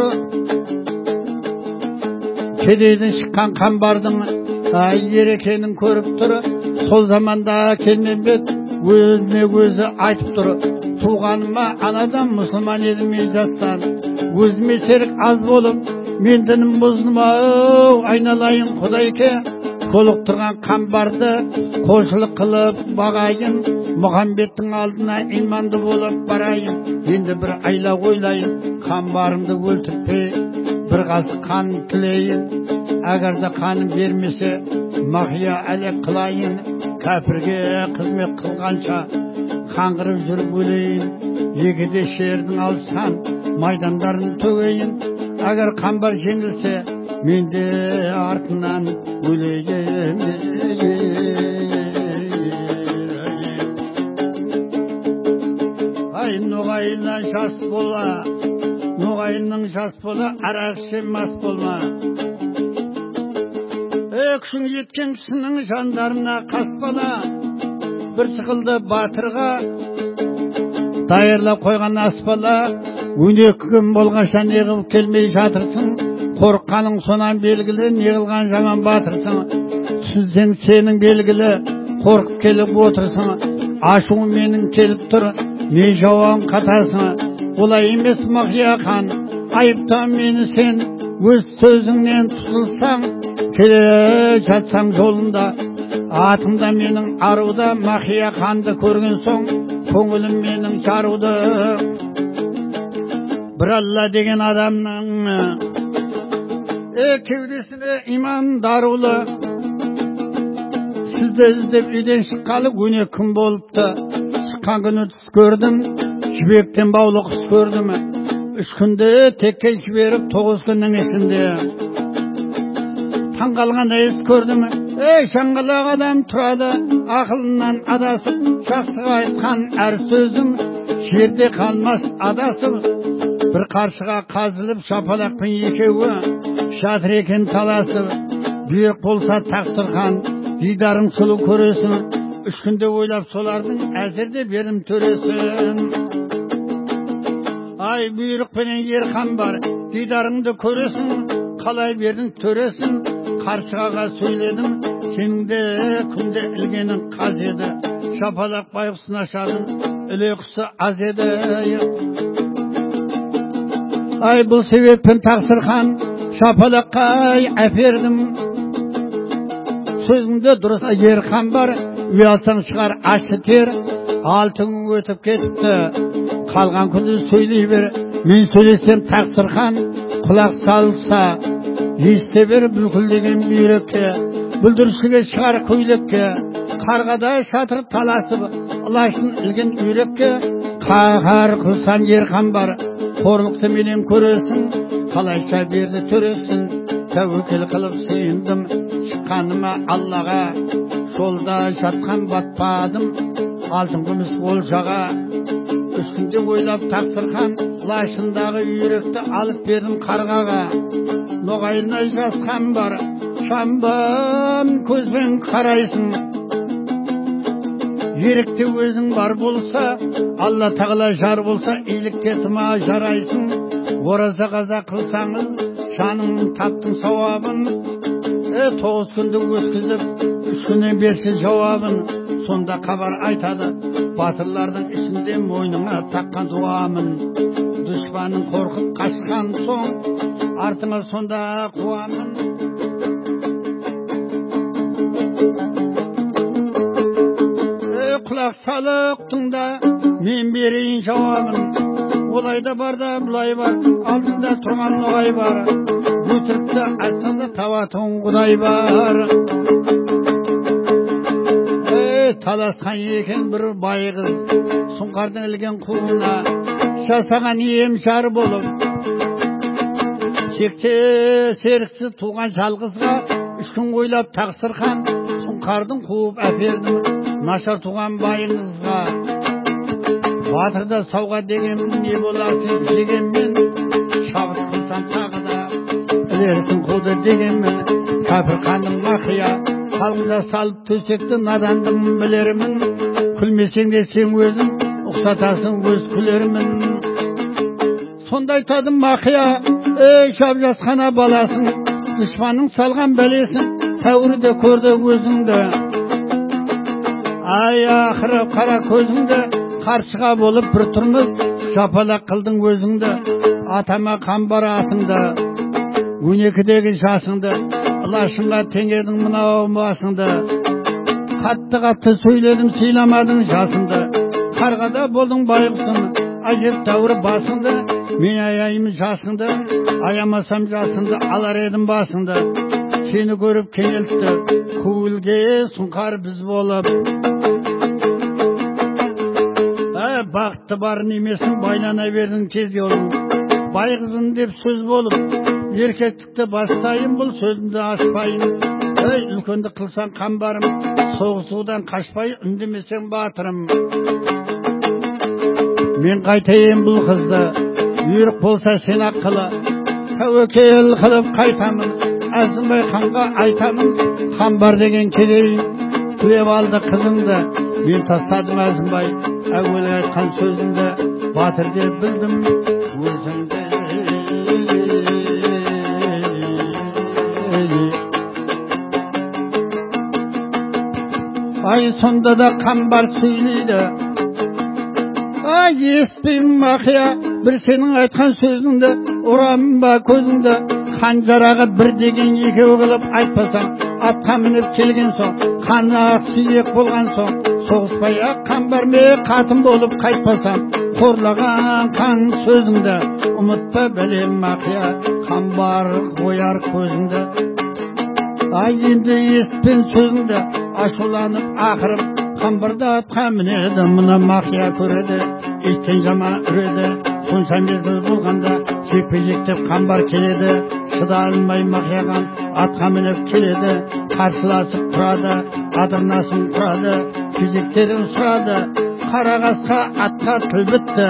Speaker 1: Кедейдің шыққан қамбардың ерекенін көріп тұр, сол заманда келменбет өзіне өзі айтып тұр, туғаныма анадан мұсылман едім мен жастан, өзіме серік аз болып, мен дінім бұздым ау, айналайын Құдайке, толықтырған қамбарды қошылық қылып бағайын, Мұхамбеттің алдына иманды болып барайын, енді бір айла ойлайын, қамбарымды өлтіртпей, бір қасық қан тілейін, әгерде қаным бермесе, махия әлек қылайын, кәпірге қызмет қылғанша қаңғырып жүріп өлейін, егеде шердің алсан майдандарын төгейін, әгер қамбар жеңілсе, мен де артынан өлейін. Ай, ноғайынан жас бола, ноғайының жас бола, арақ ішем мас болма. Күшің жеткен кісінің жандарына қаспала, бір сықылды батырға дайырлап қойған аспала, 12 күн болғанша неғып келмей жатырсың, қорыққаның сонан белгілі, неғылған жаман батырсың, түсінсең сенің белгілі, қорқып келіп отырсың, ашуың менің келіп тұр, не жауабын қатарсың, олай емес махия хан, айыптан мені сен өз сөзіңнен тұтылсаң, келе жатсаң жолында, атымда менің аруда, махия ханды көрген соң, көңілім менің жаруды. Бір Алла деген адамның кеудесіне иман дарулы, сізді іздеп үйден шыққалы 12 күн болыпты, шыққан күні түс көрдім, жібектен баулы құс көрдім, 3 күнде текке жіберіп 9 күннің есінде таңғалғанда ес көрдім. Шаңғалақ адам тұрады, ақылынан адасып, жақсыға айтқан әр сөзім жерде қалмас адасып, бір қаршыға қазылып шапалақпен екеуі жатыр екен таласып, бүйек болса тақсырхан дидарың сұлу көресің, 3 күнде ойлап солардың әзірде берім төресін. Ай, бұйрықпенен ерхан бар, дидарыңды көресің, қалай бердің төресін, қаршығаға сөйледім, сенің де күнде ілгенің қаз еді, шапалақ байғұсын ашадың, іле құсы аз еді. Ай, бұл себеппен тақсырхан шапалаққа әпердім, сөзіңді дұрыс ерхан бар, ұялсаң шығар ашы тер, 6 күн өтіп кетіпті, қалған күнді сөйлей бер, мен сөйлесем тақсырхан, құлақ салса есте бер, бүлкілдеген бүйрекке, бүлдіршіге шығар көйлекке, қарғада шатыр таласып, лашын ілген үйрекке, қағар қылсан ерхан бар, қорлықты менен көресің, қалайша берді төресін, тәуекел қылып сыйындым, шыққаныма Аллаға, жолда жатқан батпадым, алтын күміс олжаға үстінде ойлап тақсырхан лашындағы үйректі алып бердім қарғаға ноғайына жасқан бар шамбан көзбен қарайсың ерікте өзің бар болса алла тағала жар болса иіліктетіма жарайсың ораза қаза қылсаңыз жаның таптың сауабын 9 күнді өткізіп 3 күннен берсе жауабын сонда хабар айтады батырлардың ішінде мойныңа таққан дуамын дұшпаның қорқып қашқан соң артыңа сонда қуамын құлақ салып тыңда мен берейін жауабын олай да бар да бұлай бар алдында тұрған ноғай бар өтірікті айтса да табатын құдай бар таласқан екен бір бай қыз сұңқардың ілген қуына жасаған ем жар болып шекте серіксіз туған жалғызға 3 күн ойлап тақсырхан сұңқардың қуып әпердім нашар туған байыңызға батырда сауға дегенмін не боларсың жегенмен шабыт қылсам тағы да ілерсің қуды дегенмін кәпір қаным мақия халқында салып төсекті надандым білермін күлмесең де сен өзің ұқсатасың өз күлермін сонда айтадым мақия жап жасқана баласың дұшпаның салған бәлесін тәуірде көрді өзіңді ай ақыры қара көзіңді қаршыға болып бір тұрмыз жапалақ қылдың өзіңді атама қамбар атыңды 12-дегі жасыңды лашынға теңедің мынау басыңды қатты сөйледім сыйламадың жасыңды қарғада болдың байғұсың әжеп тәуір басыңды мен аяймын жасыңды аямасам жасыңды алар едім басыңды сені көріп кенелтті көңілге сұңқар біз болып бақытты бар немесің байлана бердің тез жолың байғызын деп сөз болып еркектікті бастайын бұл сөзімді ашпайын үлкенді қылсаң қамбарым соғысудан қашпай үндемесең батырым мен қайтайын бұл қызды үйрік болса сен ақылы тәуекел қылып қайтамын әзімбай ханға айтамын хан бар деген кедей түлеп алды қызыңды мен тастадым әзімбай әуелі айтқан сөзіңді батыр деп білдім өзіңді ай сонда да қамбар сөйлейді ай естимін мақия бір сенің айтқан сөзіңді ұрамын ба көзіңді қанжараға бір деген екеу қылып айтпасаң атқа мініп келген соң қаны ақ сүйек болған соң соғыспай ақ қамбар ме қатын болып қайтпасам қорлаған қан сөзіңді ұмытпа бәлем мақия қамбар қояр көзіңді ай енді естпен сөзіңді ашуланып ақырып қамбарда атқа мінеді мына мақия көреді иттен жаман үреді сонша мезгіл болғанда жекпе-жектеп қамбар келеді шыда алмай мақияған атқа мініп келеді қарсыласып тұрады адырнасын құрады кезектерін сұрады қара қасқа атқа тіл бітті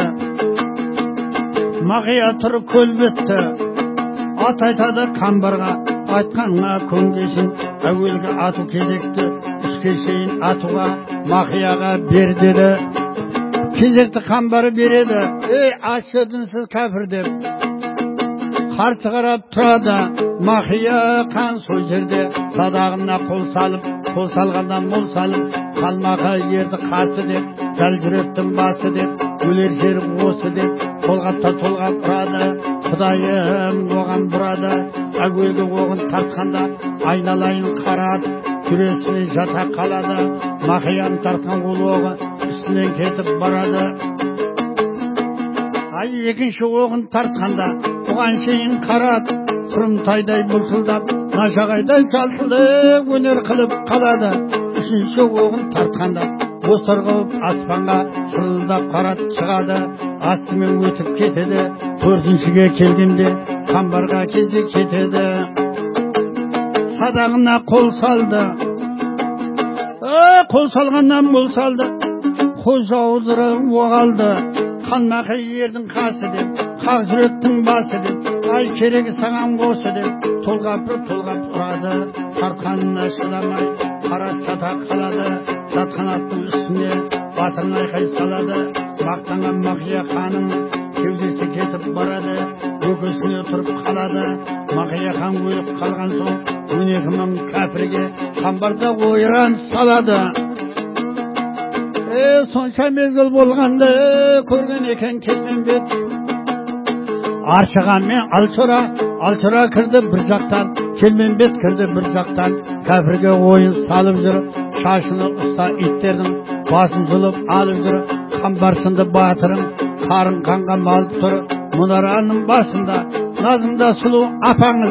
Speaker 1: мақия тұр көл бітті ат айтады қамбарға айтқаныңа көнгесін әуелгі ату кезекті үшке шейін атуға мақияға бер деді кезекті қамбары береді ат сөдінсіз кәпір деп қарсы қарап тұрады мақия қан сол жерде садағына қол салып қол салғандан мол салып қалмаға ерді қарсы деп жал жүректің басы деп өлер жер осы деп толғатта толғап ұрады құдайым оған бұрады әуелгі оғын тартқанда айналайын қарат жүресіне жата қалады мақияны тартқан ол оғы үстінен кетіп барады ай екінші оғын тартқанда бұған шейін қарат құрымтайдай бұлсылдап нашағайдай жалтылып өнер қылып қалады үшінші оғын тартқанда бозторғауып аспанға шырылдап қарат шығады астымен өтіп кетеді төртіншіге келгенде қамбарға кезек жетеді садағына қол салды қол салғаннан мол салды қоз ауызыры оғалды, қалмақы ердің қасы деп, қақ жүректің басы деп, ай керегі саған осы деп, толғап ұрады, тарқанына шыдамай, қара сата қалады, жатқан аттың үстіне батырын айқай салады, мақтанған Мақия ханым кеудесі кетіп барады, көкесіне тұрып қалады. Мақия хан өліп қалған соң 12 мың кәпірге қамбарда ойран салады. Сонша мезгіл болғанды көрген екен Келменбет. Аршыған мен Алшора кірді бір жақтан, Келменбет кірді бір жақтан, кәпірге ойын салып жүр, шашыны ұста иттердің басын жұлып алып жүр, қамбарсынды батырым қарын қанға малып тұр, мұнараның басында Назымда сұлу апаңыз.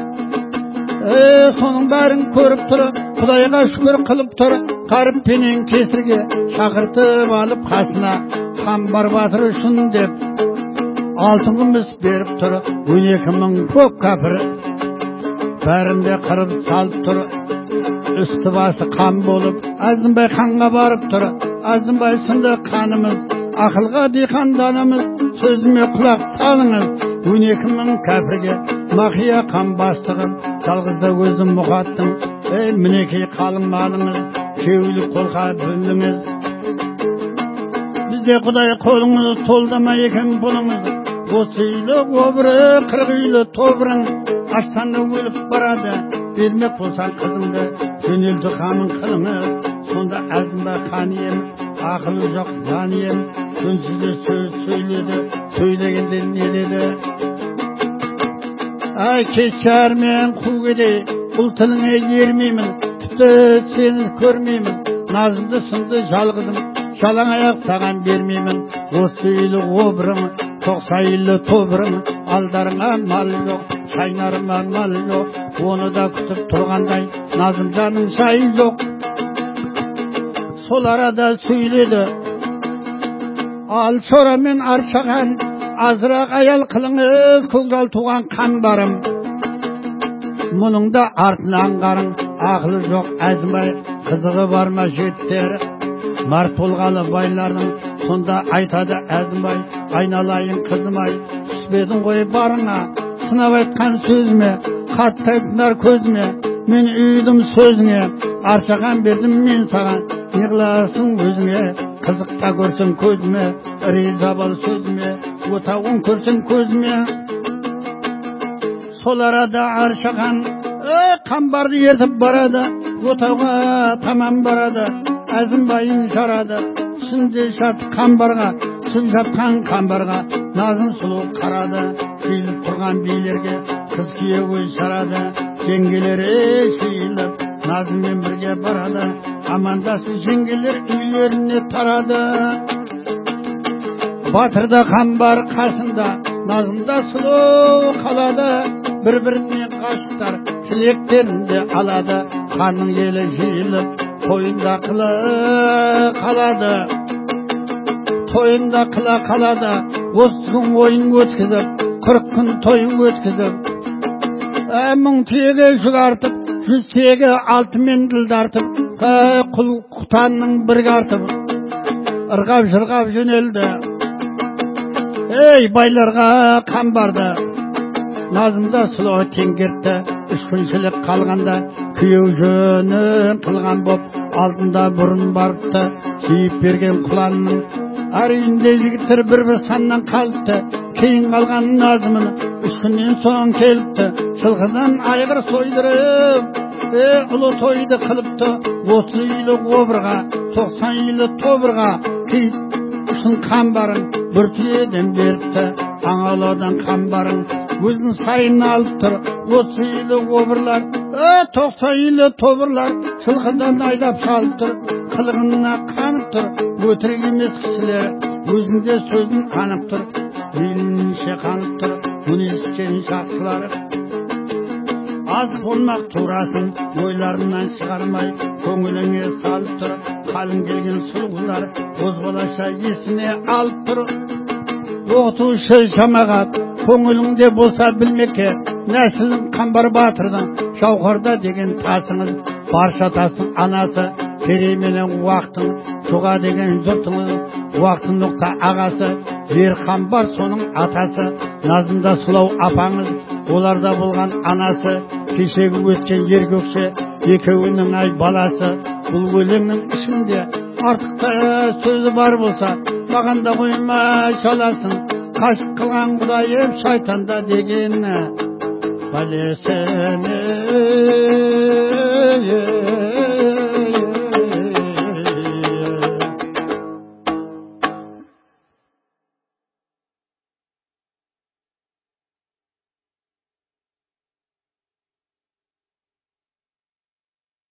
Speaker 1: Соның бәрін көріп тұр, Құдайға шүкір қылып тұр, қаріппенен кесірге шақыртып алып қасына, қамбар батыр үшін деп алтын күміс беріп тұр, 12 мың көк кәпір бәрінде қырып салып тұр. Үсті басы қан болып, Әзімбай ханға барып тұр. Әзімбай сынды қанымыз, ақылға диқанданымыз, сөзіме құлақ салыңыз. 12 мың кәпірге Мақия хан бастығым, жалғызда өзім мұқаттым. Мінекей қалың малыңыз, кеулі қолға бөліңіз. Бізде Құдай қолыңыз толдама екен бұлыңыз. Осы үйлі обыры, 40 үйлі тобырың аштанда өліп барады. Бермек болсан қызыңды, жөнелді қамын қылыңыз. Сонда Әзімбай хан ем, ақылы жоқ жан ем, жөнсізде сөз сөйледі, сөйлегенде не деді? Ай кешер мен қу кедей, бұл тіліңе ермеймін, тіпті сені көрмеймін. Назымды сынды жалғызым, жалаң аяқ саған бермеймін. Осы үйлі обырым, 90 үйлі тобырым, алдарыңа мал жоқ, шайнарыма мал жоқ. Оны да күтіп тұрғандай Назымжанның шайы жоқ. Сол арада сөйледі Алшора мен Аршахан, азырақ аял қылыңыз, көкжал туған қамбарым. Мұның да артын аңғарың, ақылы жоқ Әзімбай, қызығы бар ма жеттер? Март болғалы байлардың, сонда айтады Әзімбай, айналайын қызым-ай, түспедің ғой барыңа, сынап айтқан сөзіме, қаттайтындар көзіме, мен үйдім сөзіңе, Аршахан бердім мен саған, неғыласың өзіңе, қызықта көрсің көзіме, риза бол сөзіме, отауын көрсің көзіме. Сол арада Аршахан қамбарды ертіп барады, отауға тамам барады, Әзімбайын жарады, түсінде қамбарға, түсін жатқан қамбарға, Назым сұлу қарады, шейіліп тұрған билерге қыз күйеуі жарады, жеңгелері шейіліп Назыммен бірге барады, амандасып жеңгелер үйлеріне тарады. Батырда қамбар қасында, Назымда сұлу қалады, бір-біріне ғашықтар тілектерінде алады, ханның елі жиылып тойында қыла қалады. Тойында қыла қалады, 30 күн ойын өткізіп, 40 күн тойын өткізіп, 1000 түйеге жүк артып, 100 түйеге алтынмен ділдартып, құл-құтанның бірге артып, ырғап-жырғап жөнелді. Ей байларға қамбарды, Назымда сұлу теңгертті, 3 күншілік қалғанда, күйеу жөнін қылған боп, алдында бұрын барыпты, жиып берген құланның. Әр үйінде жігіттер бір-бір саннан қалыпты, кейін қалған Назымын 3 күннен соң келіпті, жылқыдан айғыр сойдырып, ұлы тойды қылыпты, 30 үйлі обырға, 90 үйлі тобырға, киіп үшін қамбарын бір түйеден беріпті, аңалаудан қамбарын өзінің сайын алып тұр, 30 үйлі обырлар, 90 үйлі тобырлар жылқыдан айдап салып тұр, қылығына қанып тұр, өтірік емес кісілер, өзінде сөзін анып тұр, белінше қанып тұр, мұны ескенін шақсылары. Аз болмақ турасын ойларынан шығармай, көңіліңе салып тұр, қалың келген сұлғылар бозбалаша есіне алып тұр. Оқытушы жамағат, көңіліңде болса білмеке, нәсілін қамбар батырдың жауһарда деген тасыңыз, барша тастың анасы, керей менен уақыттың шуға деген жұртыңыз уақыттың нұқта ағасы жер қамбар соның атасы назында сұлау апаңыз оларда болған анасы кешегі өткен ер көкше екеуінің ай баласы бұл өлеңнің ішінде артықта сөзі бар болса маған да қоймай саласың қашық қылған құдайым шайтанда дегені бәлесіне